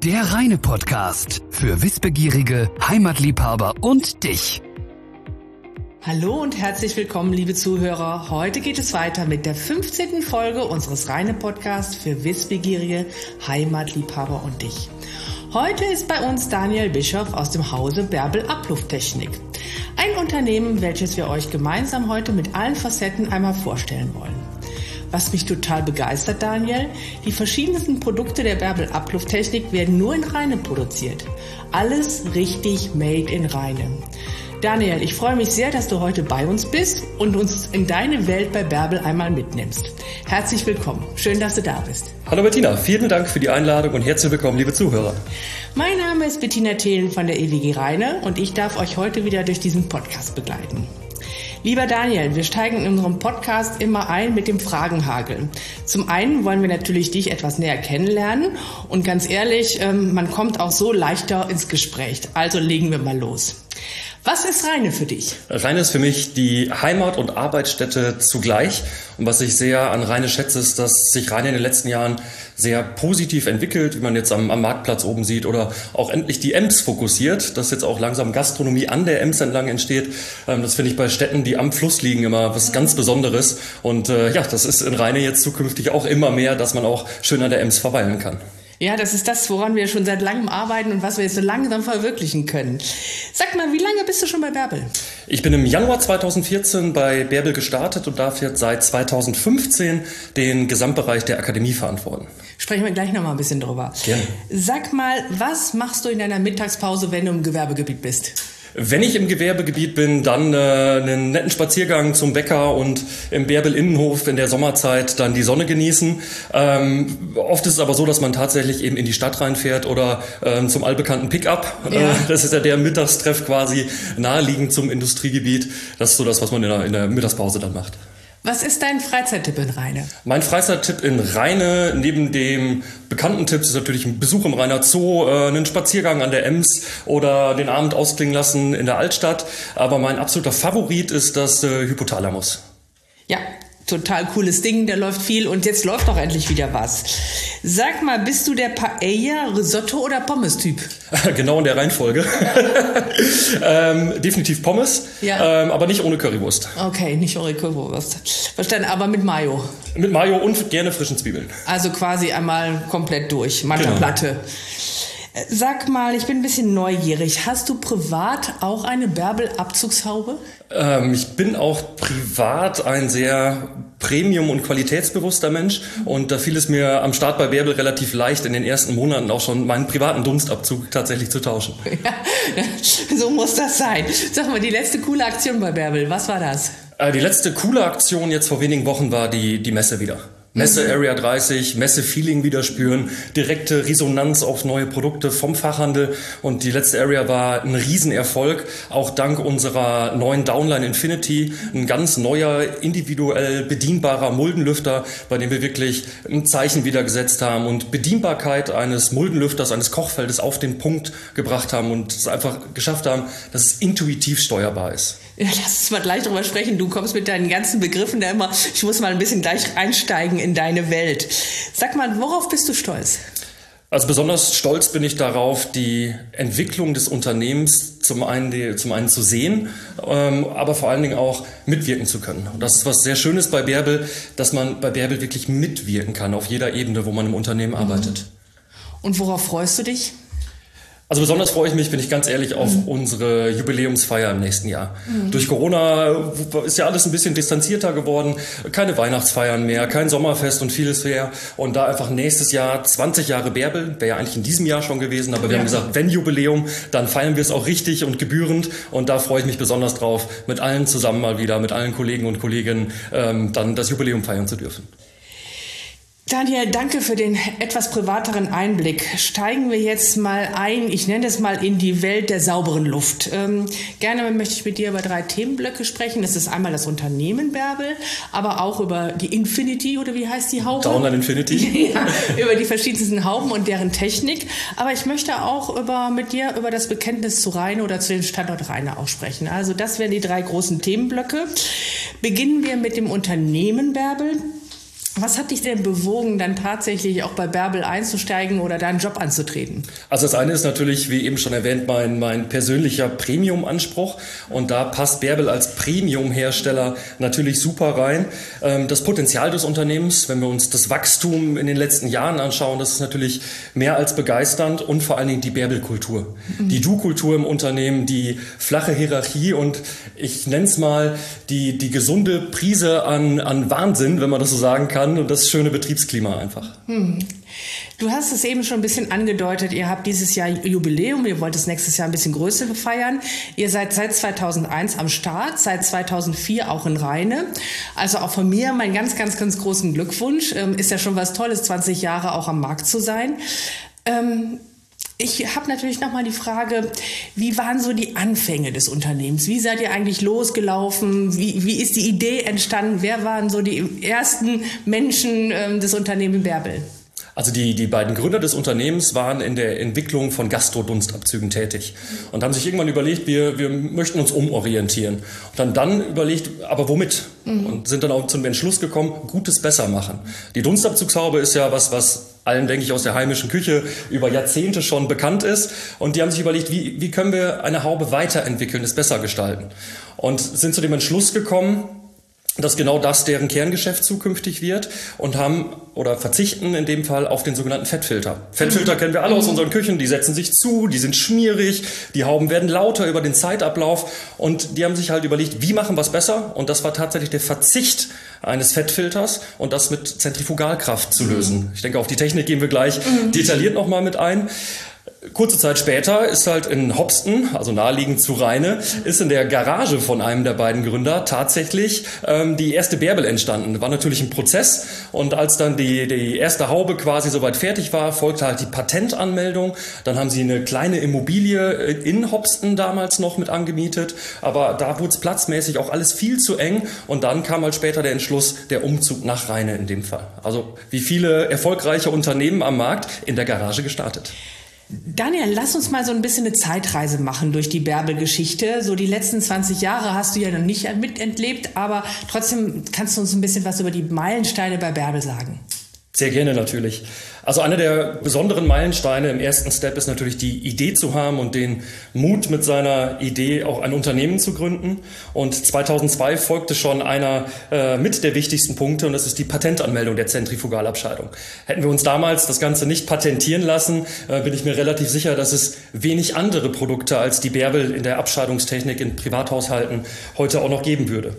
Der Reine Podcast für Wissbegierige, Heimatliebhaber und dich. Hallo und herzlich willkommen, liebe Zuhörer. Heute geht es weiter mit der 15. Folge unseres Reine Podcasts für Wissbegierige, Heimatliebhaber und dich. Heute ist bei uns Daniel Bischoff aus dem Hause Bärbel Ablufttechnik. Ein Unternehmen, welches wir euch gemeinsam heute mit allen Facetten einmal vorstellen wollen. Was mich total begeistert, Daniel, die verschiedensten Produkte der Bärbel Ablufttechnik werden nur in Rheine produziert. Alles richtig made in Rheine. Daniel, ich freue mich sehr, dass du heute bei uns bist und uns in deine Welt bei Bärbel einmal mitnimmst. Herzlich willkommen. Schön, dass du da bist. Hallo Bettina, vielen Dank für die Einladung und herzlich willkommen, liebe Zuhörer. Mein Name ist Bettina Thelen von der EWG Rheine und ich darf euch heute wieder durch diesen Podcast begleiten. Lieber Daniel, wir steigen in unserem Podcast immer ein mit dem Fragenhagel. Zum einen wollen wir natürlich dich etwas näher kennenlernen und ganz ehrlich, man kommt auch so leichter ins Gespräch. Also legen wir mal los. Was ist Rheine für dich? Rheine ist für mich die Heimat- und Arbeitsstätte zugleich. Und was ich sehr an Rheine schätze, ist, dass sich Rheine in den letzten Jahren sehr positiv entwickelt, wie man jetzt am Marktplatz oben sieht, oder auch endlich die Ems fokussiert, dass jetzt auch langsam Gastronomie an der Ems entlang entsteht. Das finde ich bei Städten, die am Fluss liegen, immer was ganz Besonderes. Und das ist in Rheine jetzt zukünftig auch immer mehr, dass man auch schön an der Ems verweilen kann. Ja, das ist das, woran wir schon seit langem arbeiten und was wir jetzt so langsam verwirklichen können. Sag mal, wie lange bist du schon bei Bärbel? Ich bin im Januar 2014 bei Bärbel gestartet und darf jetzt seit 2015 den Gesamtbereich der Akademie verantworten. Sprechen wir gleich noch mal ein bisschen drüber. Gerne. Sag mal, was machst du in deiner Mittagspause, wenn du im Gewerbegebiet bist? Wenn ich im Gewerbegebiet bin, dann einen netten Spaziergang zum Bäcker und im Bärbel Innenhof in der Sommerzeit dann die Sonne genießen. Oft ist es aber so, dass man tatsächlich eben in die Stadt reinfährt oder zum allbekannten Pickup. Ja. Das ist ja der Mittagstreff quasi naheliegend zum Industriegebiet. Das ist so das, was man in der Mittagspause dann macht. Was ist dein Freizeittipp in Rheine? Mein Freizeittipp in Rheine, neben dem bekannten Tipp, ist natürlich ein Besuch im Rheiner Zoo, einen Spaziergang an der Ems oder den Abend ausklingen lassen in der Altstadt. Aber mein absoluter Favorit ist das Hypothalamus. Ja, total cooles Ding, da läuft viel und jetzt läuft doch endlich wieder was. Sag mal, bist du der Paella, Risotto oder Pommes-Typ? Genau in der Reihenfolge. Definitiv Pommes, ja. Aber nicht ohne Currywurst. Okay, nicht ohne Currywurst. Verstanden, aber mit Mayo. Mit Mayo und gerne frischen Zwiebeln. Also quasi einmal komplett durch, Matcha-Platte. Genau. Sag mal, ich bin ein bisschen neugierig. Hast du privat auch eine Bärbel-Abzugshaube? Ich bin auch privat ein sehr premium- und qualitätsbewusster Mensch und da fiel es mir am Start bei Bärbel relativ leicht, in den ersten Monaten auch schon meinen privaten Dunstabzug tatsächlich zu tauschen. Ja, so muss das sein. Sag mal, die letzte coole Aktion bei Bärbel, was war das? Die letzte coole Aktion jetzt vor wenigen Wochen war die Messe wieder. Messe Area 30, Messe-Feeling wieder spüren, direkte Resonanz auf neue Produkte vom Fachhandel und die letzte Area war ein Riesenerfolg, auch dank unserer neuen Downline Infinity, ein ganz neuer, individuell bedienbarer Muldenlüfter, bei dem wir wirklich ein Zeichen wieder gesetzt haben und Bedienbarkeit eines Muldenlüfters, eines Kochfeldes auf den Punkt gebracht haben und es einfach geschafft haben, dass es intuitiv steuerbar ist. Ja, lass uns mal gleich drüber sprechen. Du kommst mit deinen ganzen Begriffen da immer, ich muss mal ein bisschen gleich einsteigen in deine Welt. Sag mal, worauf bist du stolz? Also besonders stolz bin ich darauf, die Entwicklung des Unternehmens zum einen zu sehen, aber vor allen Dingen auch mitwirken zu können. Und das ist was sehr Schönes bei Bärbel, dass man bei Bärbel wirklich mitwirken kann auf jeder Ebene, wo man im Unternehmen arbeitet. Und worauf freust du dich? Also besonders freue ich mich, bin ich ganz ehrlich, auf unsere Jubiläumsfeier im nächsten Jahr. Durch Corona ist ja alles ein bisschen distanzierter geworden. Keine Weihnachtsfeiern mehr, kein Sommerfest und vieles mehr. Und da einfach nächstes Jahr 20 Jahre Bärbel, wäre ja eigentlich in diesem Jahr schon gewesen. Aber wir haben gesagt, wenn Jubiläum, dann feiern wir es auch richtig und gebührend. Und da freue ich mich besonders drauf, mit allen zusammen mal wieder, mit allen Kollegen und Kolleginnen, dann das Jubiläum feiern zu dürfen. Daniel, danke für den etwas privateren Einblick. Steigen wir jetzt mal ein, ich nenne es mal in die Welt der sauberen Luft. Gerne möchte ich mit dir über 3 Themenblöcke sprechen. Das ist einmal das Unternehmen Bärbel, aber auch über die Infinity, oder wie heißt die Haube? Downline Infinity. Ja, über die verschiedensten Hauben und deren Technik. Aber ich möchte auch mit dir über das Bekenntnis zu Rheine oder zu dem Standort Rheine auch sprechen. Also das wären die 3 großen Themenblöcke. Beginnen wir mit dem Unternehmen Bärbel. Was hat dich denn bewogen, dann tatsächlich auch bei Bärbel einzusteigen oder deinen Job anzutreten? Also das eine ist natürlich, wie eben schon erwähnt, mein persönlicher Premium-Anspruch. Und da passt Bärbel als Premium-Hersteller natürlich super rein. Das Potenzial des Unternehmens, wenn wir uns das Wachstum in den letzten Jahren anschauen, das ist natürlich mehr als begeisternd. Und vor allen Dingen die Bärbel-Kultur. Die Du-Kultur im Unternehmen, die flache Hierarchie und ich nenne es mal die gesunde Prise an Wahnsinn, wenn man das so sagen kann. Und das schöne Betriebsklima einfach. Du hast es eben schon ein bisschen angedeutet, ihr habt dieses Jahr Jubiläum, ihr wollt es nächstes Jahr ein bisschen größer feiern. Ihr seid seit 2001 am Start, seit 2004 auch in Rheine. Also auch von mir meinen ganz, ganz, ganz großen Glückwunsch. Ist ja schon was Tolles, 20 Jahre auch am Markt zu sein. Ich habe natürlich nochmal die Frage, wie waren so die Anfänge des Unternehmens? Wie seid ihr eigentlich losgelaufen? Wie ist die Idee entstanden? Wer waren so die ersten Menschen des Unternehmens Bärbel? Also die beiden Gründer des Unternehmens waren in der Entwicklung von Gastro-Dunstabzügen tätig und haben sich irgendwann überlegt, wir möchten uns umorientieren. Und haben dann überlegt, aber womit? Und sind dann auch zum Entschluss gekommen, Gutes besser machen. Die Dunstabzugshaube ist ja was allen, denke ich, aus der heimischen Küche über Jahrzehnte schon bekannt ist. Und die haben sich überlegt, wie können wir eine Haube weiterentwickeln, es besser gestalten. Und sind zu dem Entschluss gekommen, dass genau das deren Kerngeschäft zukünftig wird und verzichten in dem Fall auf den sogenannten Fettfilter. Fettfilter kennen wir alle aus unseren Küchen, die setzen sich zu, die sind schmierig, die Hauben werden lauter über den Zeitablauf und die haben sich halt überlegt, wie machen wir es besser? Und das war tatsächlich der Verzicht eines Fettfilters und das mit Zentrifugalkraft zu lösen. Ich denke, auf die Technik gehen wir gleich detailliert nochmal mit ein. Kurze Zeit später ist halt in Hopsten, also naheliegend zu Rheine, ist in der Garage von einem der beiden Gründer tatsächlich die erste Bärbel entstanden. War natürlich ein Prozess und als dann die erste Haube quasi soweit fertig war, folgte halt die Patentanmeldung. Dann haben sie eine kleine Immobilie in Hopsten damals noch mit angemietet, aber da wurde es platzmäßig auch alles viel zu eng und dann kam halt später der Entschluss, der Umzug nach Rheine in dem Fall. Also wie viele erfolgreiche Unternehmen am Markt in der Garage gestartet. Daniel, lass uns mal so ein bisschen eine Zeitreise machen durch die Bärbel-Geschichte. So die letzten 20 Jahre hast du ja noch nicht miterlebt, aber trotzdem kannst du uns ein bisschen was über die Meilensteine bei Bärbel sagen. Sehr gerne natürlich. Also einer der besonderen Meilensteine im ersten Step ist natürlich die Idee zu haben und den Mut mit seiner Idee auch ein Unternehmen zu gründen. Und 2002 folgte schon einer mit der wichtigsten Punkte und das ist die Patentanmeldung der Zentrifugalabscheidung. Hätten wir uns damals das Ganze nicht patentieren lassen, bin ich mir relativ sicher, dass es wenig andere Produkte als die Bärbel in der Abscheidungstechnik in Privathaushalten heute auch noch geben würde.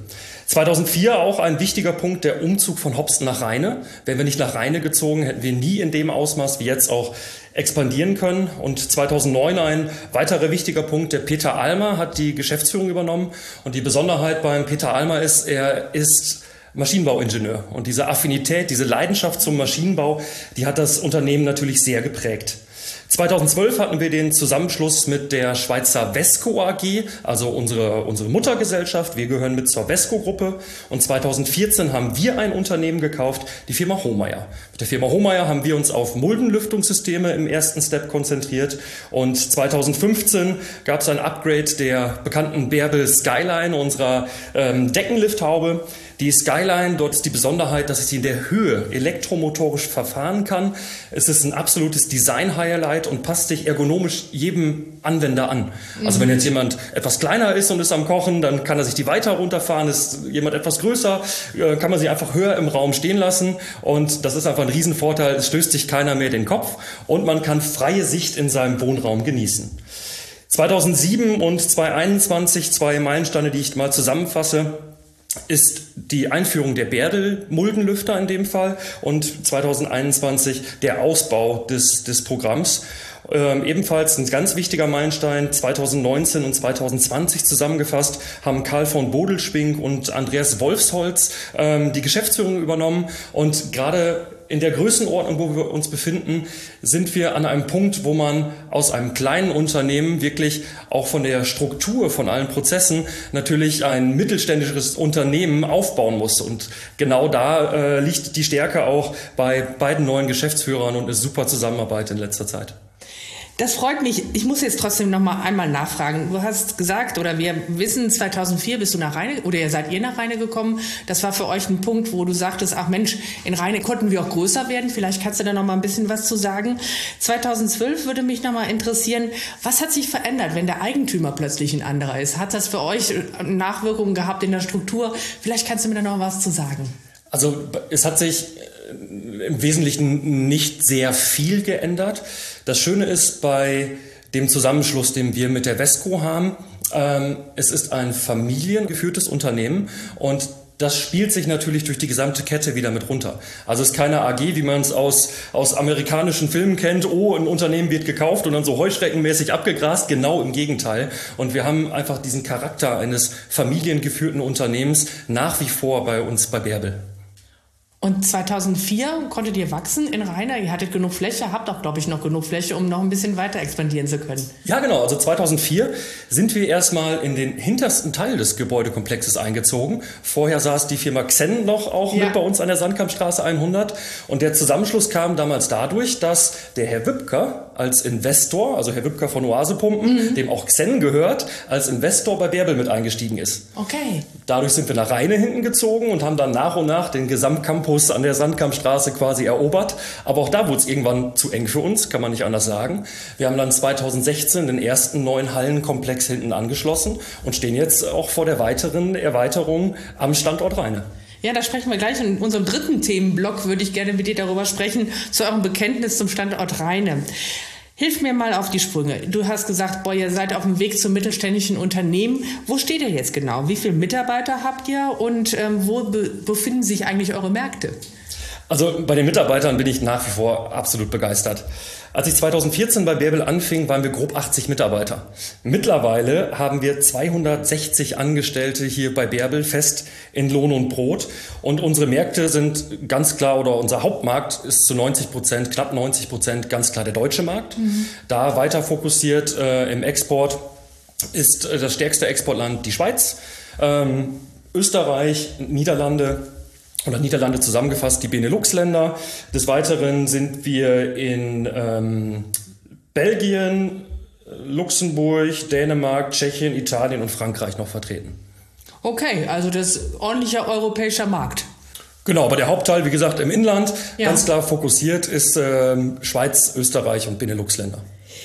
2004 auch ein wichtiger Punkt, der Umzug von Hopsten nach Rheine. Wären wir nicht nach Rheine gezogen, hätten wir nie in dem Ausmaß wie jetzt auch expandieren können. Und 2009 ein weiterer wichtiger Punkt, der Peter Almer hat die Geschäftsführung übernommen. Und die Besonderheit beim Peter Almer ist, er ist Maschinenbauingenieur. Und diese Affinität, diese Leidenschaft zum Maschinenbau, die hat das Unternehmen natürlich sehr geprägt. 2012 hatten wir den Zusammenschluss mit der Schweizer Vesco AG, also unsere Muttergesellschaft. Wir gehören mit zur Vesco-Gruppe. Und 2014 haben wir ein Unternehmen gekauft, die Firma Hohmeier. Mit der Firma Hohmeier haben wir uns auf Muldenlüftungssysteme im ersten Step konzentriert. Und 2015 gab es ein Upgrade der bekannten Bärbel Skyline, unserer Deckenlifthaube. Die Skyline, dort ist die Besonderheit, dass ich sie in der Höhe elektromotorisch verfahren kann. Es ist ein absolutes Design-Highlight und passt sich ergonomisch jedem Anwender an. Also wenn jetzt jemand etwas kleiner ist und ist am Kochen, dann kann er sich die weiter runterfahren. Ist jemand etwas größer, kann man sie einfach höher im Raum stehen lassen. Und das ist einfach ein Riesenvorteil. Es stößt sich keiner mehr den Kopf und man kann freie Sicht in seinem Wohnraum genießen. 2007 und 2021, zwei Meilensteine, die ich mal zusammenfasse, ist die Einführung der Bärbel-Muldenlüfter in dem Fall und 2021 der Ausbau des Programms. Ebenfalls ein ganz wichtiger Meilenstein, 2019 und 2020 zusammengefasst, haben Karl von Bodelspink und Andreas Wolfsholz die Geschäftsführung übernommen und gerade in der Größenordnung, wo wir uns befinden, sind wir an einem Punkt, wo man aus einem kleinen Unternehmen wirklich auch von der Struktur, von allen Prozessen natürlich ein mittelständisches Unternehmen aufbauen muss. Und genau da liegt die Stärke auch bei beiden neuen Geschäftsführern und eine super Zusammenarbeit in letzter Zeit. Das freut mich. Ich muss jetzt trotzdem noch mal einmal nachfragen. Du hast gesagt, oder wir wissen, 2004 bist du nach Rheine, oder seid ihr nach Rheine gekommen. Das war für euch ein Punkt, wo du sagtest, ach Mensch, in Rheine konnten wir auch größer werden. Vielleicht kannst du da noch mal ein bisschen was zu sagen. 2012 würde mich noch mal interessieren, was hat sich verändert, wenn der Eigentümer plötzlich ein anderer ist? Hat das für euch Nachwirkungen gehabt in der Struktur? Vielleicht kannst du mir da noch was zu sagen. Also es hat sich im Wesentlichen nicht sehr viel geändert. Das Schöne ist bei dem Zusammenschluss, den wir mit der Wesco haben, es ist ein familiengeführtes Unternehmen und das spielt sich natürlich durch die gesamte Kette wieder mit runter. Also es ist keine AG, wie man es aus amerikanischen Filmen kennt. Oh, ein Unternehmen wird gekauft und dann so heuschreckenmäßig abgegrast. Genau im Gegenteil. Und wir haben einfach diesen Charakter eines familiengeführten Unternehmens nach wie vor bei uns bei Bärbel. Und 2004 konntet ihr wachsen in Rheine. Ihr hattet genug Fläche, habt auch, glaube ich, noch genug Fläche, um noch ein bisschen weiter expandieren zu können. Ja, genau. Also 2004 sind wir erstmal in den hintersten Teil des Gebäudekomplexes eingezogen. Vorher saß die Firma Xen noch auch mit bei uns an der Sandkampstraße 100. Und der Zusammenschluss kam damals dadurch, dass der Herr Wübker als Investor, also Herr Wübker von Oasepumpen, dem auch Xen gehört, als Investor bei Bärbel mit eingestiegen ist. Okay. Dadurch sind wir nach Rheine hinten gezogen und haben dann nach und nach den Gesamtcampus an der Sandkampstraße quasi erobert. Aber auch da wurde es irgendwann zu eng für uns, kann man nicht anders sagen. Wir haben dann 2016 den ersten neuen Hallenkomplex hinten angeschlossen und stehen jetzt auch vor der weiteren Erweiterung am Standort Rheine. Ja, da sprechen wir gleich. In unserem dritten Themenblock würde ich gerne mit dir darüber sprechen, zu eurem Bekenntnis zum Standort Rheine. Hilf mir mal auf die Sprünge. Du hast gesagt, ihr seid auf dem Weg zum mittelständischen Unternehmen. Wo steht ihr jetzt genau? Wie viele Mitarbeiter habt ihr und wo befinden sich eigentlich eure Märkte? Also bei den Mitarbeitern bin ich nach wie vor absolut begeistert. Als ich 2014 bei Bärbel anfing, waren wir grob 80 Mitarbeiter. Mittlerweile haben wir 260 Angestellte hier bei Bärbel fest in Lohn und Brot. Und unsere Märkte sind ganz klar, oder unser Hauptmarkt ist zu 90%, knapp 90% ganz klar der deutsche Markt. Da weiter fokussiert im Export ist das stärkste Exportland die Schweiz, Österreich, Niederlande zusammengefasst, die Benelux-Länder. Des Weiteren sind wir in Belgien, Luxemburg, Dänemark, Tschechien, Italien und Frankreich noch vertreten. Okay, also das ist ordentlicher europäischer Markt. Genau, aber der Hauptteil, wie gesagt, im Inland, ganz klar fokussiert, ist Schweiz, Österreich und Benelux-Länder.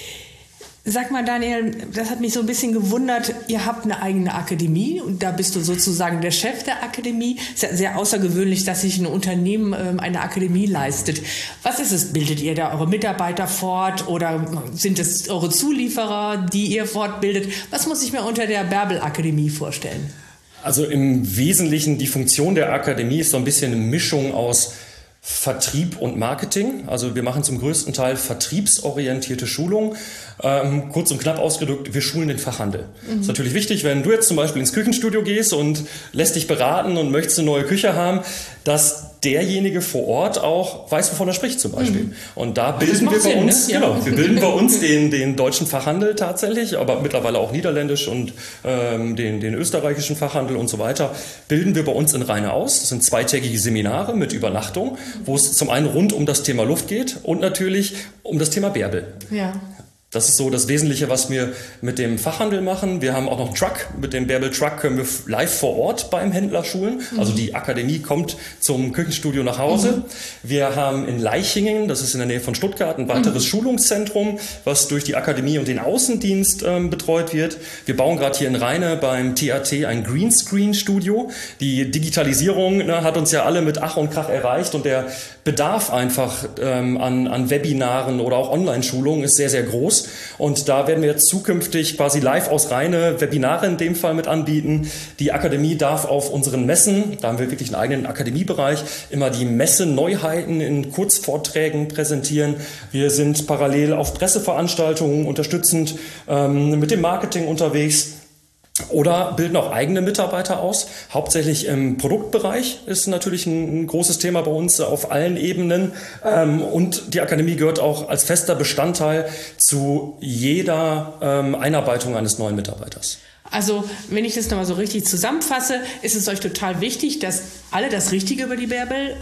Sag mal, Daniel, das hat mich so ein bisschen gewundert. Ihr habt eine eigene Akademie und da bist du sozusagen der Chef der Akademie. Es ist ja sehr außergewöhnlich, dass sich ein Unternehmen eine Akademie leistet. Was ist es? Bildet ihr da eure Mitarbeiter fort oder sind es eure Zulieferer, die ihr fortbildet? Was muss ich mir unter der Bärbel Akademie vorstellen? Also im Wesentlichen die Funktion der Akademie ist so ein bisschen eine Mischung aus Vertrieb und Marketing. Also wir machen zum größten Teil vertriebsorientierte Schulungen. Kurz und knapp ausgedrückt, wir schulen den Fachhandel. Das ist natürlich wichtig, wenn du jetzt zum Beispiel ins Küchenstudio gehst und lässt dich beraten und möchtest eine neue Küche haben, dass derjenige vor Ort auch weiß, wovon er spricht zum Beispiel. Und da bilden wir bei uns, wir bilden bei uns den deutschen Fachhandel tatsächlich, aber mittlerweile auch niederländisch und den österreichischen Fachhandel und so weiter, bilden wir bei uns in Rheine aus. Das sind zweitägige Seminare mit Übernachtung, wo es zum einen rund um das Thema Luft geht und natürlich um das Thema Bärbel. Ja. Das ist so das Wesentliche, was wir mit dem Fachhandel machen. Wir haben auch noch einen Truck. Mit dem Bärbel Truck können wir live vor Ort beim Händler schulen. Also die Akademie kommt zum Küchenstudio nach Hause. Wir haben in Leichingen, das ist in der Nähe von Stuttgart, ein weiteres Schulungszentrum, was durch die Akademie und den Außendienst betreut wird. Wir bauen gerade hier in Rheine beim TAT ein Greenscreen-Studio. Die Digitalisierung hat uns ja alle mit Ach und Krach erreicht und der Bedarf einfach an Webinaren oder auch Online-Schulungen ist sehr, sehr groß. Und da werden wir jetzt zukünftig quasi live aus Rheine Webinare in dem Fall mit anbieten. Die Akademie darf auf unseren Messen, da haben wir wirklich einen eigenen Akademiebereich, immer die Messe-Neuheiten in Kurzvorträgen präsentieren. Wir sind parallel auf Presseveranstaltungen unterstützend mit dem Marketing unterwegs. Oder bilden auch eigene Mitarbeiter aus. Hauptsächlich im Produktbereich ist natürlich ein großes Thema bei uns auf allen Ebenen. Und die Akademie gehört auch als fester Bestandteil zu jeder Einarbeitung eines neuen Mitarbeiters. Also wenn ich das nochmal so richtig zusammenfasse, ist es euch total wichtig, dass alle das Richtige über die Bärbel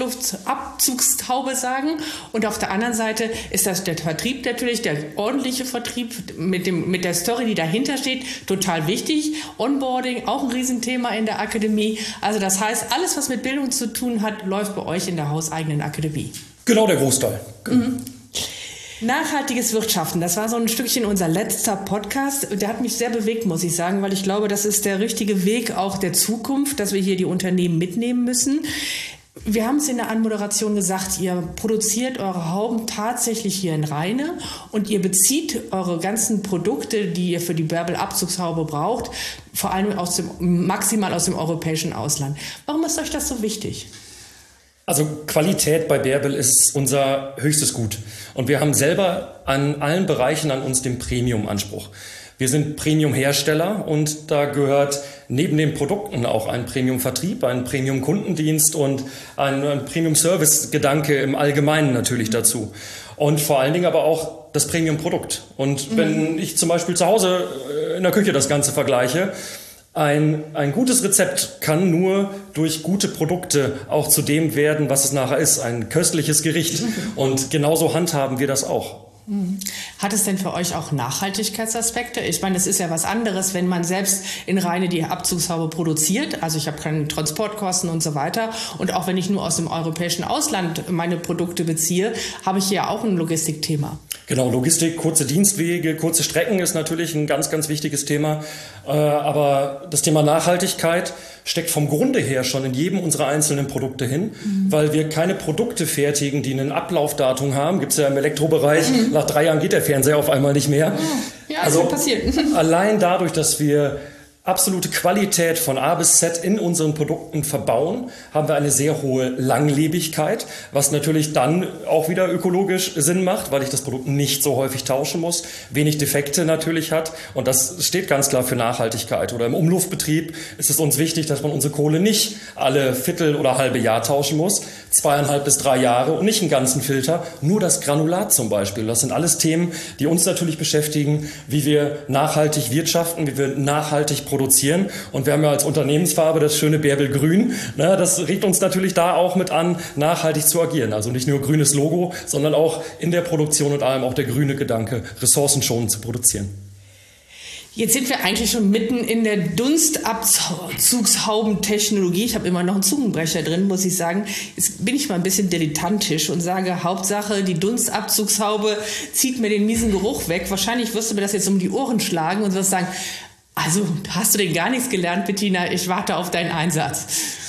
Abzugshaube sagen. Und auf der anderen Seite ist das der Vertrieb natürlich, der ordentliche Vertrieb mit der Story, die dahinter steht, total wichtig. Onboarding, auch ein Riesenthema in der Akademie. Also das heißt, alles, was mit Bildung zu tun hat, läuft bei euch in der hauseigenen Akademie. Genau, der Großteil. Mhm. Nachhaltiges Wirtschaften, das war so ein Stückchen unser letzter Podcast. Der hat mich sehr bewegt, muss ich sagen, weil ich glaube, das ist der richtige Weg auch der Zukunft, dass wir hier die Unternehmen mitnehmen müssen. Wir haben es in der Anmoderation gesagt, ihr produziert eure Hauben tatsächlich hier in Rheine und ihr bezieht eure ganzen Produkte, die ihr für die Bärbel Abzugshaube braucht, vor allem maximal aus dem europäischen Ausland. Warum ist euch das so wichtig? Also Qualität bei Bärbel ist unser höchstes Gut. Und wir haben selber an allen Bereichen an uns den Premium-Anspruch. Wir sind Premium-Hersteller und da gehört neben den Produkten auch ein Premium-Vertrieb, ein Premium-Kundendienst und ein Premium-Service-Gedanke im Allgemeinen natürlich dazu. Und vor allen Dingen aber auch das Premium-Produkt. Und wenn ich zum Beispiel zu Hause in der Küche das Ganze vergleiche, ein gutes Rezept kann nur durch gute Produkte auch zu dem werden, was es nachher ist, ein köstliches Gericht. Und genauso handhaben wir das auch. Hat es denn für euch auch Nachhaltigkeitsaspekte? Ich meine, es ist ja was anderes, wenn man selbst in Rheine die Abzugshaube produziert. Also ich habe keine Transportkosten und so weiter. Und auch wenn ich nur aus dem europäischen Ausland meine Produkte beziehe, habe ich hier auch ein Logistikthema. Genau, Logistik, kurze Dienstwege, kurze Strecken ist natürlich ein ganz, ganz wichtiges Thema. Aber das Thema Nachhaltigkeit steckt vom Grunde her schon in jedem unserer einzelnen Produkte hin, weil wir keine Produkte fertigen, die ein Ablaufdatum haben. Gibt es ja im Elektrobereich, nach 3 Jahren geht der Fernseher auf einmal nicht mehr. Ja, also passiert. Allein dadurch, dass wir absolute Qualität von A bis Z in unseren Produkten verbauen, haben wir eine sehr hohe Langlebigkeit, was natürlich dann auch wieder ökologisch Sinn macht, weil ich das Produkt nicht so häufig tauschen muss, wenig Defekte natürlich hat und das steht ganz klar für Nachhaltigkeit. Oder im Umluftbetrieb ist es uns wichtig, dass man unsere Kohle nicht alle Viertel oder halbe Jahr tauschen muss, 2,5 bis 3 Jahre und nicht einen ganzen Filter, nur das Granulat zum Beispiel. Das sind alles Themen, die uns natürlich beschäftigen, wie wir nachhaltig wirtschaften, wie wir nachhaltig produzieren. Und wir haben ja als Unternehmensfarbe das schöne Bärbelgrün. Das regt uns natürlich da auch mit an, nachhaltig zu agieren. Also nicht nur grünes Logo, sondern auch in der Produktion und allem auch der grüne Gedanke, ressourcenschonend zu produzieren. Jetzt sind wir eigentlich schon mitten in der Dunstabzugshaubentechnologie. Ich habe immer noch einen Zungenbrecher drin, muss ich sagen. Jetzt bin ich mal ein bisschen dilettantisch und sage, Hauptsache, die Dunstabzugshaube zieht mir den miesen Geruch weg. Wahrscheinlich wirst du mir das jetzt um die Ohren schlagen und wirst sagen, also hast du denn gar nichts gelernt, Bettina? Ich warte auf deinen Einsatz.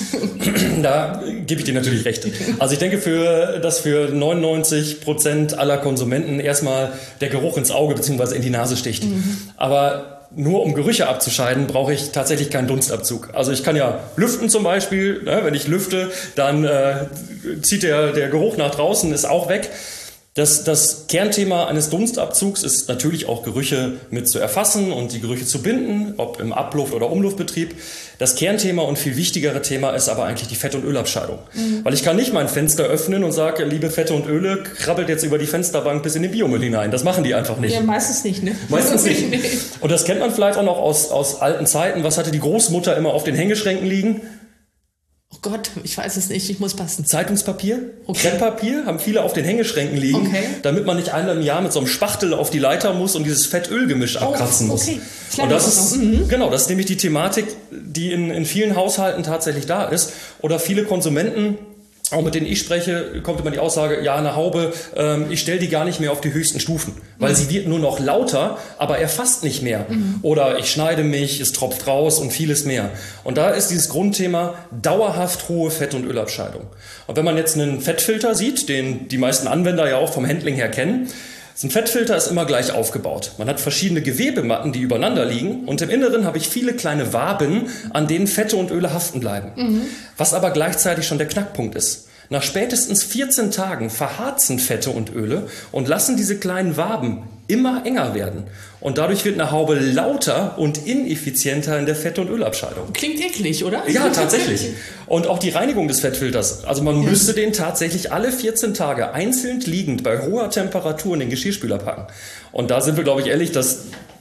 Da gebe ich dir natürlich recht. Also ich denke, dass für 99% aller Konsumenten erstmal der Geruch ins Auge bzw. in die Nase sticht. Aber nur um Gerüche abzuscheiden, brauche ich tatsächlich keinen Dunstabzug. Also ich kann ja lüften zum Beispiel. Wenn ich lüfte, dann zieht der Geruch nach draußen, ist auch weg. Das Kernthema eines Dunstabzugs ist natürlich auch Gerüche mit zu erfassen und die Gerüche zu binden, ob im Abluft- oder Umluftbetrieb. Das Kernthema und viel wichtigere Thema ist aber eigentlich die Fett- und Ölabscheidung. Weil ich kann nicht mein Fenster öffnen und sage, liebe Fette und Öle, krabbelt jetzt über die Fensterbank bis in den Biomüll hinein. Das machen die einfach nicht. Ja, meistens nicht, ne? Meistens nicht. Und das kennt man vielleicht auch noch aus alten Zeiten. Was hatte die Großmutter immer auf den Hängeschränken liegen? Oh Gott, ich weiß es nicht, ich muss passen. Zeitungspapier, Krepppapier haben viele auf den Hängeschränken liegen, damit man nicht einmal im Jahr mit so einem Spachtel auf die Leiter muss und dieses Fett-Öl-Gemisch abkratzen muss. Und das ist, genau, das ist nämlich die Thematik, die in vielen Haushalten tatsächlich da ist. Oder viele Konsumenten, auch mit denen ich spreche, kommt immer die Aussage, ja, eine Haube, ich stelle die gar nicht mehr auf die höchsten Stufen, weil sie wird nur noch lauter, aber erfasst nicht mehr. Oder ich schneide mich, es tropft raus und vieles mehr. Und da ist dieses Grundthema dauerhaft hohe Fett- und Ölabscheidung. Und wenn man jetzt einen Fettfilter sieht, den die meisten Anwender ja auch vom Handling her kennen, so ein Fettfilter ist immer gleich aufgebaut. Man hat verschiedene Gewebematten, die übereinander liegen und im Inneren habe ich viele kleine Waben, an denen Fette und Öle haften bleiben. Was aber gleichzeitig schon der Knackpunkt ist. Nach spätestens 14 Tagen verharzen Fette und Öle und lassen diese kleinen Waben immer enger werden. Und dadurch wird eine Haube lauter und ineffizienter in der Fett- und Ölabscheidung. Klingt eklig, oder? Ja, tatsächlich. Und auch die Reinigung des Fettfilters. Also man müsste den tatsächlich alle 14 Tage einzeln liegend bei hoher Temperatur in den Geschirrspüler packen. Und da sind wir, glaube ich, ehrlich, das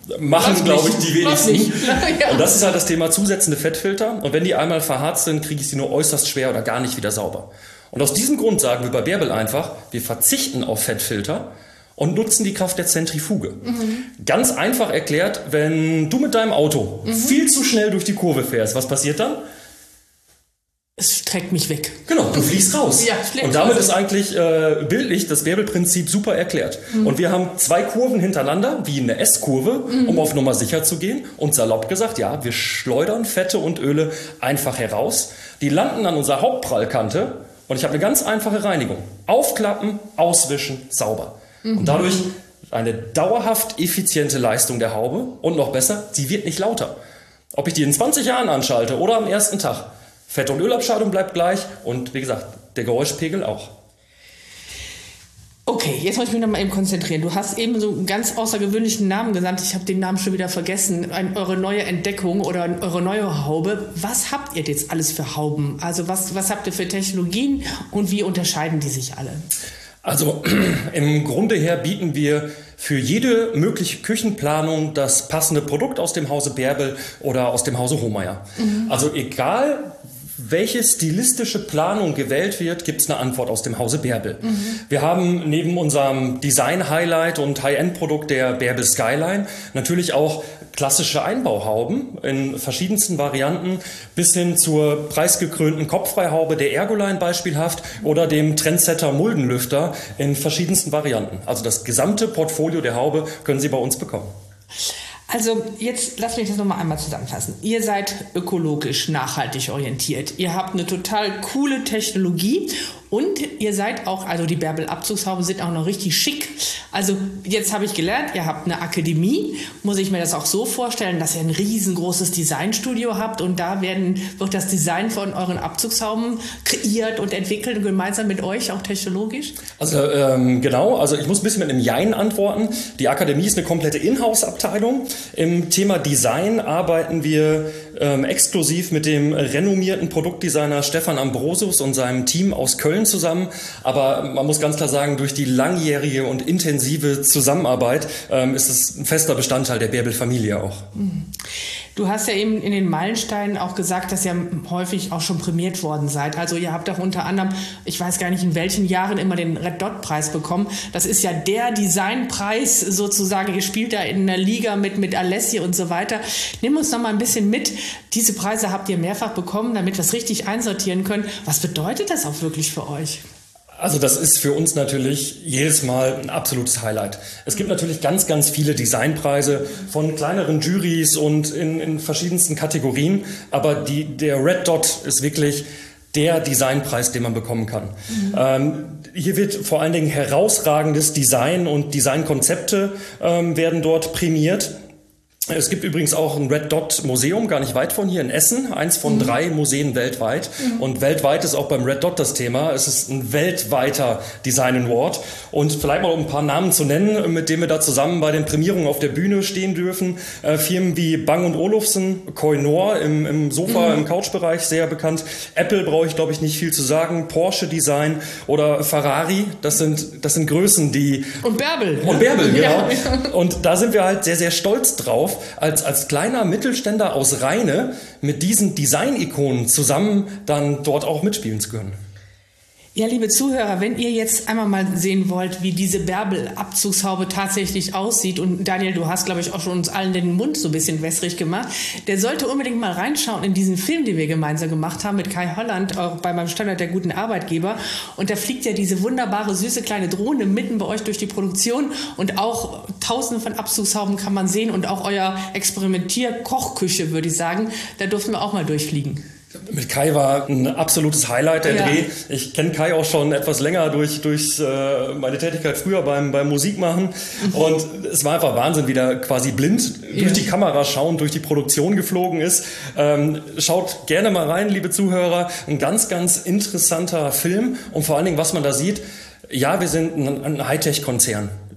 Machen, glaube ich, die wenigsten. Ja. Und das ist halt das Thema zusätzende Fettfilter. Und wenn die einmal verharzt sind, kriege ich sie nur äußerst schwer oder gar nicht wieder sauber. Und aus diesem Grund sagen wir bei Bärbel einfach, wir verzichten auf Fettfilter und nutzen die Kraft der Zentrifuge. Ganz einfach erklärt, wenn du mit deinem Auto viel zu schnell durch die Kurve fährst, was passiert dann? Es trägt mich weg. Genau, du fliegst raus. Ja, und damit ist eigentlich bildlich das Bärbel-Prinzip super erklärt. Und wir haben 2 Kurven hintereinander, wie eine S-Kurve, um auf Nummer sicher zu gehen. Und salopp gesagt, ja, wir schleudern Fette und Öle einfach heraus. Die landen an unserer Hauptprallkante und ich habe eine ganz einfache Reinigung. Aufklappen, auswischen, sauber. Und dadurch eine dauerhaft effiziente Leistung der Haube. Und noch besser, sie wird nicht lauter. Ob ich die in 20 Jahren anschalte oder am ersten Tag. Fett- und Ölabscheidung bleibt gleich und wie gesagt, der Geräuschpegel auch. Okay, jetzt muss ich mich noch mal eben konzentrieren. Du hast eben so einen ganz außergewöhnlichen Namen genannt. Ich habe den Namen schon wieder vergessen. Eure neue Entdeckung oder eure neue Haube. Was habt ihr jetzt alles für Hauben? Also was habt ihr für Technologien und wie unterscheiden die sich alle? Also im Grunde her bieten wir für jede mögliche Küchenplanung das passende Produkt aus dem Hause Bärbel oder aus dem Hause Hohmeier. Also egal, welche stilistische Planung gewählt wird, gibt es eine Antwort aus dem Hause Bärbel. Wir haben neben unserem Design-Highlight und High-End-Produkt der Bärbel Skyline natürlich auch klassische Einbauhauben in verschiedensten Varianten bis hin zur preisgekrönten Kopffreihaube der Ergoline beispielhaft oder dem Trendsetter Muldenlüfter in verschiedensten Varianten. Also das gesamte Portfolio der Haube können Sie bei uns bekommen. Also jetzt lasst mich das nochmal einmal zusammenfassen. Ihr seid ökologisch nachhaltig orientiert. Ihr habt eine total coole Technologie und ihr seid auch, also die Bärbel Abzugshauben sind auch noch richtig schick. Also jetzt habe ich gelernt, ihr habt eine Akademie. Muss ich mir das auch so vorstellen, dass ihr ein riesengroßes Designstudio habt und da wird das Design von euren Abzugshauben kreiert und entwickelt und gemeinsam mit euch auch technologisch? Also genau, also ich muss ein bisschen mit einem Jein antworten. Die Akademie ist eine komplette Inhouse-Abteilung. Im Thema Design arbeiten wir exklusiv mit dem renommierten Produktdesigner Stefan Ambrosius und seinem Team aus Köln zusammen. Aber man muss ganz klar sagen, durch die langjährige und intensive Zusammenarbeit ist es ein fester Bestandteil der Bärbel-Familie auch. Du hast ja eben in den Meilensteinen auch gesagt, dass ihr häufig auch schon prämiert worden seid. Also ihr habt auch unter anderem, ich weiß gar nicht in welchen Jahren, immer den Red Dot Preis bekommen. Das ist ja der Designpreis sozusagen. Ihr spielt da in einer Liga mit Alessi und so weiter. Nimm uns noch mal ein bisschen mit. Diese Preise habt ihr mehrfach bekommen, damit wir es richtig einsortieren können. Was bedeutet das auch wirklich für euch? Also das ist für uns natürlich jedes Mal ein absolutes Highlight. Es gibt natürlich ganz, ganz viele Designpreise von kleineren Jurys und in verschiedensten Kategorien. Aber der Red Dot ist wirklich der Designpreis, den man bekommen kann. Hier wird vor allen Dingen herausragendes Design und Designkonzepte werden dort prämiert. Es gibt übrigens auch ein Red Dot Museum, gar nicht weit von hier in Essen, eins von 3 Museen weltweit. Und weltweit ist auch beim Red Dot das Thema. Es ist ein weltweiter Design Award. Und vielleicht mal um ein paar Namen zu nennen, mit denen wir da zusammen bei den Prämierungen auf der Bühne stehen dürfen. Firmen wie Bang & Olufsen, Koinor im Sofa-, im Couchbereich sehr bekannt. Apple brauche ich, glaube ich, nicht viel zu sagen. Porsche Design oder Ferrari, das sind Größen, die... Und Bärbel. Und Bärbel, genau. Ja. Und da sind wir halt sehr, sehr stolz drauf, als kleiner Mittelständler aus Rheine mit diesen Design-Ikonen zusammen dann dort auch mitspielen zu können. Ja, liebe Zuhörer, wenn ihr jetzt einmal mal sehen wollt, wie diese Bärbel-Abzugshaube tatsächlich aussieht, und Daniel, du hast, glaube ich, auch schon uns allen den Mund so ein bisschen wässrig gemacht, der sollte unbedingt mal reinschauen in diesen Film, den wir gemeinsam gemacht haben mit Kai Holland, auch bei meinem Standard der guten Arbeitgeber. Und da fliegt ja diese wunderbare, süße kleine Drohne mitten bei euch durch die Produktion und auch tausende von Abzugshauben kann man sehen und auch euer Experimentier-Kochküche, würde ich sagen, da durften wir auch mal durchfliegen. Mit Kai war ein absolutes Highlight der Dreh. Ich kenne Kai auch schon etwas länger durch meine Tätigkeit früher beim Musikmachen. Und es war einfach Wahnsinn, wie der quasi blind durch die Kamera schauend durch die Produktion geflogen ist. Schaut gerne mal rein, liebe Zuhörer. Ein ganz, ganz interessanter Film. Und vor allen Dingen, was man da sieht, ja, wir sind ein Hightech-Konzern.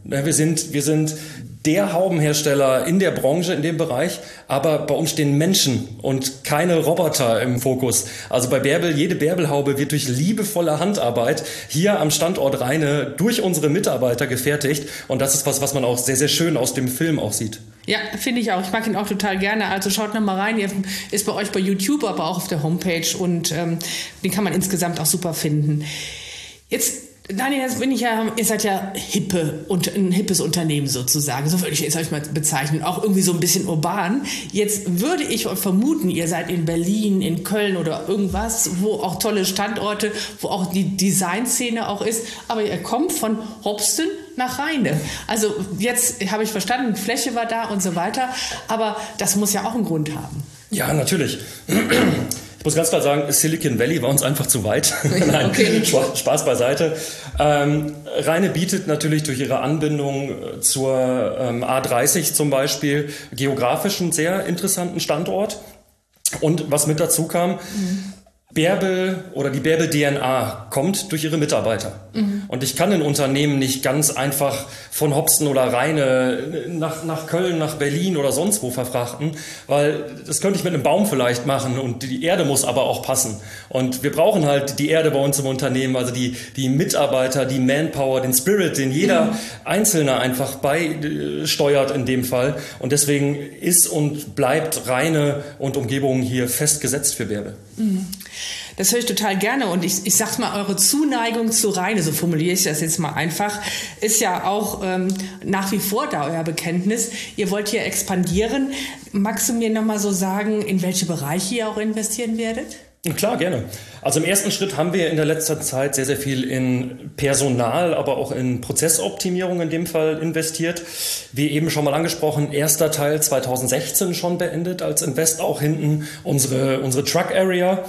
Wir sind der Haubenhersteller in der Branche, in dem Bereich, aber bei uns stehen Menschen und keine Roboter im Fokus. Also bei Bärbel, jede Bärbelhaube wird durch liebevolle Handarbeit hier am Standort Rheine durch unsere Mitarbeiter gefertigt und das ist was man auch sehr, sehr schön aus dem Film auch sieht. Ja, finde ich auch. Ich mag ihn auch total gerne. Also schaut noch mal rein. Er ist bei euch bei YouTube, aber auch auf der Homepage und den kann man insgesamt auch super finden. Jetzt Daniel, jetzt bin ich ja, ihr seid ja hippe und ein hippes Unternehmen sozusagen, so würde ich es euch mal bezeichnen, auch irgendwie so ein bisschen urban. Jetzt würde ich vermuten, ihr seid in Berlin, in Köln oder irgendwas, wo auch tolle Standorte, wo auch die Designszene auch ist, aber ihr kommt von Hopsten nach Rheine. Also jetzt habe ich verstanden, Fläche war da und so weiter, aber das muss ja auch einen Grund haben. Ja, natürlich. Ich muss ganz klar sagen, Silicon Valley war uns einfach zu weit. Nein, okay. Spaß beiseite. Rheine bietet natürlich durch ihre Anbindung zur A30 zum Beispiel geografisch einen sehr interessanten Standort. Und was mit dazu kam, Bärbel oder die Bärbel DNA kommt durch ihre Mitarbeiter. Und ich kann ein Unternehmen nicht ganz einfach von Hopsten oder Rheine nach Köln, nach Berlin oder sonst wo verfrachten, weil das könnte ich mit einem Baum vielleicht machen und die Erde muss aber auch passen. Und wir brauchen halt die Erde bei uns im Unternehmen, also die Mitarbeiter, die Manpower, den Spirit, den jeder Einzelne einfach beisteuert in dem Fall. Und deswegen ist und bleibt Rheine und Umgebung hier festgesetzt für Bärbel. Das höre ich total gerne und ich sag's mal, eure Zuneigung zu Rheine, so formuliere ich das jetzt mal einfach, ist ja auch nach wie vor da euer Bekenntnis. Ihr wollt hier expandieren. Magst du mir nochmal so sagen, in welche Bereiche ihr auch investieren werdet? Klar, gerne. Also im ersten Schritt haben wir in der letzten Zeit sehr, sehr viel in Personal, aber auch in Prozessoptimierung in dem Fall investiert. Wie eben schon mal angesprochen, erster Teil 2016 schon beendet als Invest, auch hinten unsere Truck Area.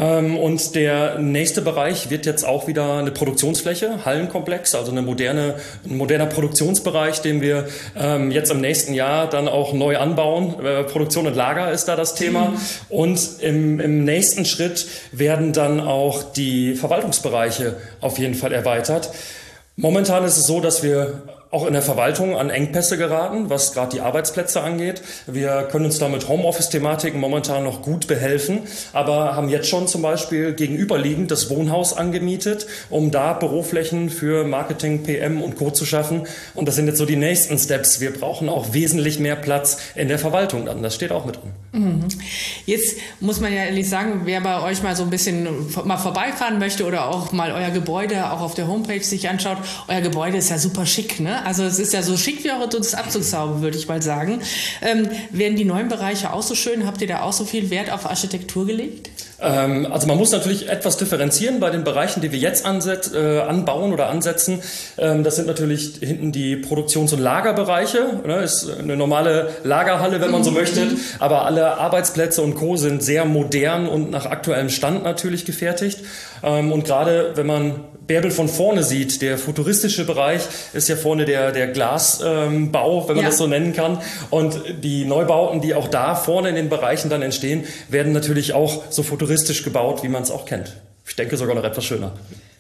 Und der nächste Bereich wird jetzt auch wieder eine Produktionsfläche, Hallenkomplex, also ein moderner Produktionsbereich, den wir jetzt im nächsten Jahr dann auch neu anbauen. Produktion und Lager ist da das Thema. Und im nächsten Schritt werden dann auch die Verwaltungsbereiche auf jeden Fall erweitert. Momentan ist es so, dass wir auch in der Verwaltung an Engpässe geraten, was gerade die Arbeitsplätze angeht. Wir können uns da mit Homeoffice-Thematiken momentan noch gut behelfen, aber haben jetzt schon zum Beispiel gegenüberliegend das Wohnhaus angemietet, um da Büroflächen für Marketing, PM und Co. zu schaffen. Und das sind jetzt so die nächsten Steps. Wir brauchen auch wesentlich mehr Platz in der Verwaltung dann. Das steht auch mit drin. Jetzt muss man ja ehrlich sagen, wer bei euch mal so ein bisschen mal vorbeifahren möchte oder auch mal euer Gebäude auch auf der Homepage sich anschaut, euer Gebäude ist ja super schick, ne? Also es ist ja so schick wie eure Abzugshaube, würde ich mal sagen. Werden die neuen Bereiche auch so schön? Habt ihr da auch so viel Wert auf Architektur gelegt? Also man muss natürlich etwas differenzieren bei den Bereichen, die wir jetzt anbauen oder ansetzen. Das sind natürlich hinten die Produktions- und Lagerbereiche. Ne? Ist eine normale Lagerhalle, wenn man so möchte. Aber alle Arbeitsplätze und Co. sind sehr modern und nach aktuellem Stand natürlich gefertigt. Und gerade wenn man Bärbel von vorne sieht, der futuristische Bereich ist ja vorne der Glasbau, wenn man das so nennen kann. Und die Neubauten, die auch da vorne in den Bereichen dann entstehen, werden natürlich auch so futuristisch gebaut, wie man es auch kennt. Ich denke sogar noch etwas schöner.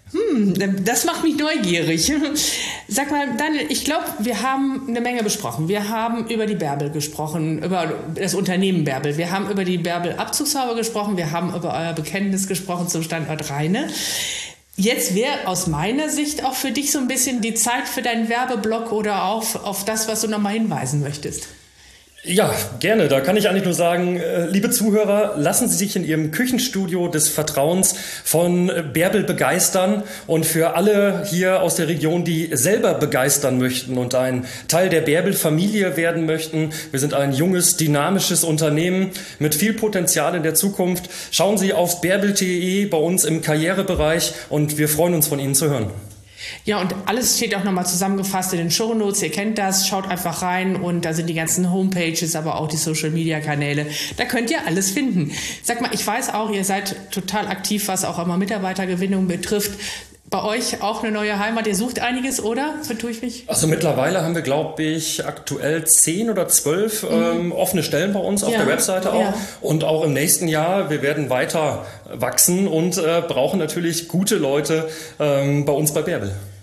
Das macht mich neugierig. Sag mal, Daniel, ich glaube, wir haben eine Menge besprochen. Wir haben über die Bärbel gesprochen, über das Unternehmen Bärbel. Wir haben über die Bärbel Abzugshaube gesprochen. Wir haben über euer Bekenntnis gesprochen zum Standort Rheine. Jetzt wäre aus meiner Sicht auch für dich so ein bisschen die Zeit für deinen Werbeblock oder auf das, was du nochmal hinweisen möchtest. Ja, gerne. Da kann ich eigentlich nur sagen, liebe Zuhörer, lassen Sie sich in Ihrem Küchenstudio des Vertrauens von Bärbel begeistern. Und für alle hier aus der Region, die selber begeistern möchten und ein Teil der Bärbel-Familie werden möchten, wir sind ein junges, dynamisches Unternehmen mit viel Potenzial in der Zukunft. Schauen Sie auf bärbel.de bei uns im Karrierebereich und wir freuen uns, von Ihnen zu hören. Ja, und alles steht auch nochmal zusammengefasst in den Shownotes. Ihr kennt das, schaut einfach rein und da sind die ganzen Homepages, aber auch die Social-Media-Kanäle. Da könnt ihr alles finden. Sag mal, ich weiß auch, ihr seid total aktiv, was auch immer Mitarbeitergewinnung betrifft. Bei euch auch eine neue Heimat. Ihr sucht einiges, oder? Vertue ich mich? Also mittlerweile haben wir, glaube ich, aktuell 10 oder 12 offene Stellen bei uns auf der Webseite auch. Ja. Und auch im nächsten Jahr, wir werden weiter wachsen und brauchen natürlich gute Leute bei uns bei Bärbel.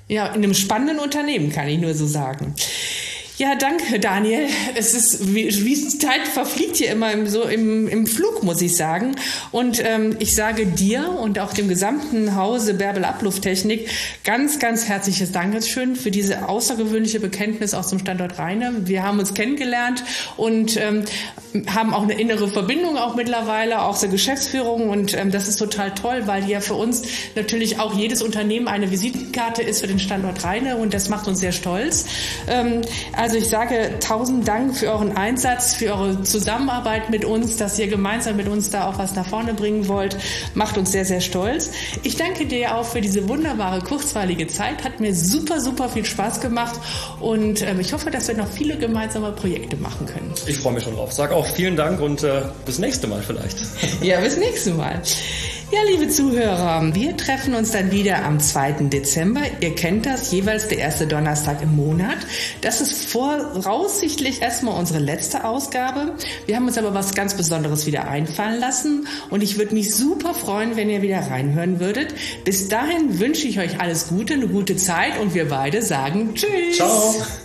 Ja, in einem spannenden Unternehmen, kann ich nur so sagen. Ja, danke, Daniel. Es ist, wie die Zeit verfliegt hier immer im Flug, muss ich sagen. Und ich sage dir und auch dem gesamten Hause Bärbel Ablufttechnik ganz, ganz herzliches Dankeschön für diese außergewöhnliche Bekenntnis aus dem Standort Rheine. Wir haben uns kennengelernt und haben auch eine innere Verbindung auch mittlerweile, auch zur Geschäftsführung. Und das ist total toll, weil ja für uns natürlich auch jedes Unternehmen eine Visitenkarte ist für den Standort Rheine und das macht uns sehr stolz. Also ich sage 1000 Dank für euren Einsatz, für eure Zusammenarbeit mit uns, dass ihr gemeinsam mit uns da auch was nach vorne bringen wollt. Macht uns sehr, sehr stolz. Ich danke dir auch für diese wunderbare, kurzweilige Zeit. Hat mir super, super viel Spaß gemacht und ich hoffe, dass wir noch viele gemeinsame Projekte machen können. Ich freue mich schon drauf. Sag auch vielen Dank und bis nächste Mal vielleicht. Ja, bis nächste Mal. Ja, liebe Zuhörer, wir treffen uns dann wieder am 2. Dezember. Ihr kennt das, jeweils der erste Donnerstag im Monat. Das ist voraussichtlich erstmal unsere letzte Ausgabe. Wir haben uns aber was ganz Besonderes wieder einfallen lassen und ich würde mich super freuen, wenn ihr wieder reinhören würdet. Bis dahin wünsche ich euch alles Gute, eine gute Zeit und wir beide sagen Tschüss. Ciao.